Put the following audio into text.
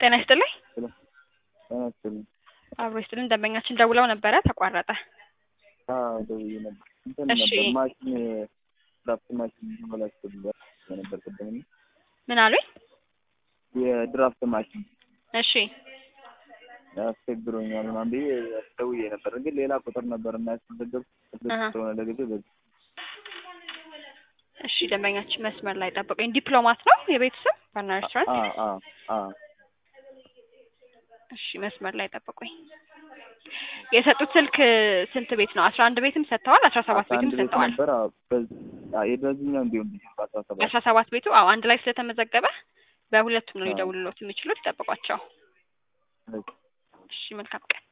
ጤና ይስጥልኝ። አናስተን አብሮ ይስጥልኝ። ደንበኛችን ደውለው ነበረ ተቋረጠ። ደውዬ ነበር። እንትን እሺ ነበር ማሽን ድራፍት ማሽን ተበላሽቶብኛል ነበር ቅድም። ምን አሉኝ? የድራፍት ማሽን እሺ ያስቸግሮኛል ምናምን ብዬ ደውዬ ነበር፣ ግን ሌላ ቁጥር ነበር እና ያስደገፍኩት ስለሆነ ለጊዜው በዚህ። እሺ ደንበኛችን መስመር ላይ ጠብቁኝ። ዲፕሎማት ነው የቤቱ ስም ባና ሬስቶራንት? እሺ መስመር ላይ ጠብቁኝ። የሰጡት ስልክ ስንት ቤት ነው? 11 ቤትም ሰጥተዋል፣ 17 ቤትም ሰጥተዋል። ነበር የደዚህኛው እንዲሁም 17 ቤቱ አዎ አንድ ላይ ስለተመዘገበ በሁለቱም ነው ሊደውሉት የሚችሉት። ይጠብቋቸው። እሺ መልካም ቀን።